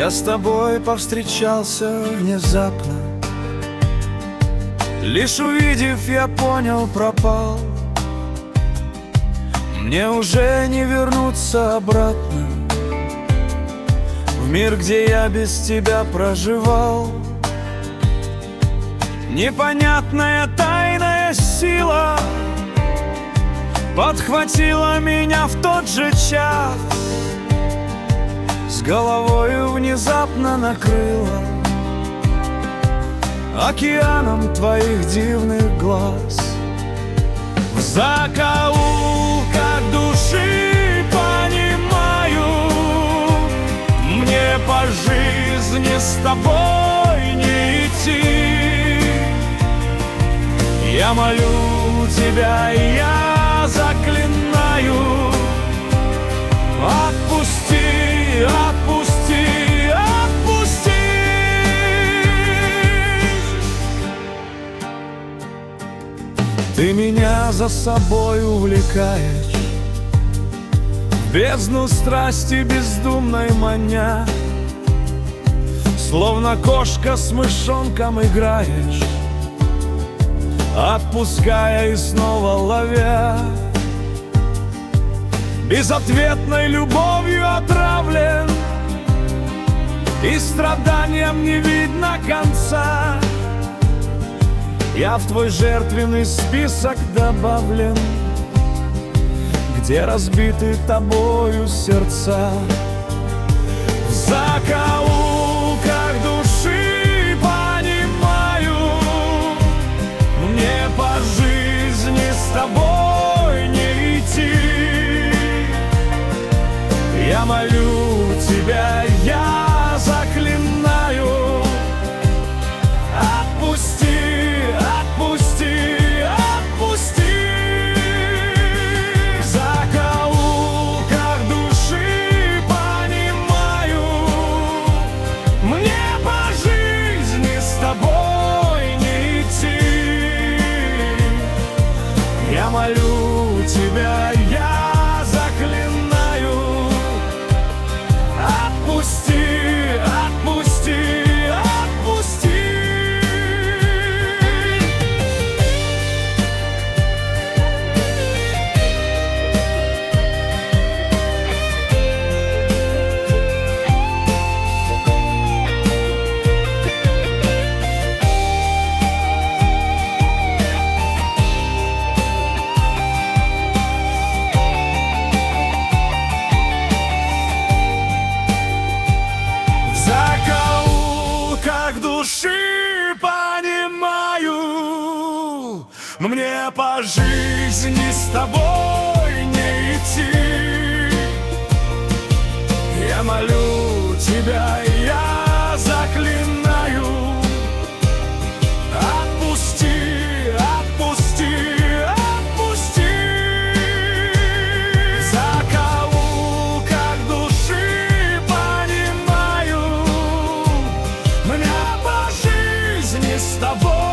Я с тобой повстречался внезапно, лишь увидев, я понял, пропал. Мне уже не вернуться обратно в мир, где я без тебя проживал. Непонятная тайная сила подхватила меня в тот же час, с головою внезапно накрыла океаном твоих дивных глаз. В закоулках души понимаю, мне по жизни с тобой не идти. Я молю тебя, я заклинаю, отпусти, отпусти, отпусти. Ты меня за собой увлекаешь, в бездну страсти бездумной маня, словно кошка с мышонком играешь, отпуская и снова ловя. Безответной любовью отравлен, и страданиям не видно конца. Я в твой жертвенный список добавлен, где разбиты тобою сердца. В закоулках души понимаю, мне по жизни с тобой не идти. Я молю тебя, я заклинаю, отпусти, отпусти, отпусти. В закоулках души понимаю, мне по жизни с тобой не идти. Я молю тебя, я заклинаю, отпусти, отпусти, отпусти. Души понимаю, мне по жизни с тобой не идти. Я молю тебя, я заклинаю, отпусти, отпусти, отпусти. В закоулках души понимаю, мне по жизни с тобой